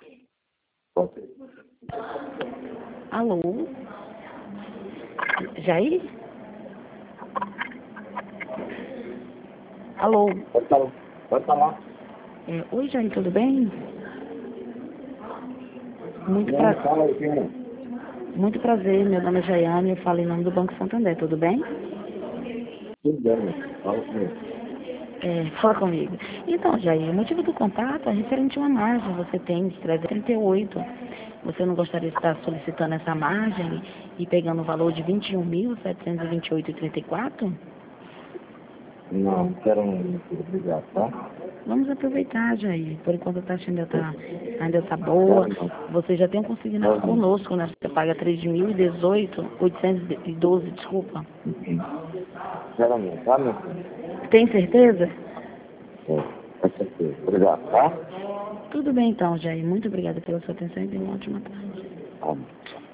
Ok. Alô? Jair? Alô? Pode falar. Pode falar. Oi, Jair, tudo bem? Muito, Não, fala aí, quem é? muito prazer, meu nome é Jaiane, eu falo em nome do Banco Santander, tudo bem? Tudo bem. Fala comigo. Fala comigo. Então, Jair, o motivo do contato é referente a uma margem que você tem de 338. Você não gostaria de estar solicitando essa margem e pegando o valor de 21.728,34? Não, quero não, meu filho. Obrigado, tá? Vamos aproveitar, Jair. Por enquanto a taxa ainda tá boa. Quero não. Você já tem um consignado conosco, né? Você paga 3.018, 812, desculpa. Quero não, tá, meu filho? Tem certeza? Com certeza. Obrigado, tá? Tudo bem então, Jair. Muito obrigada pela sua atenção e tenha uma ótima tarde. Tá bom.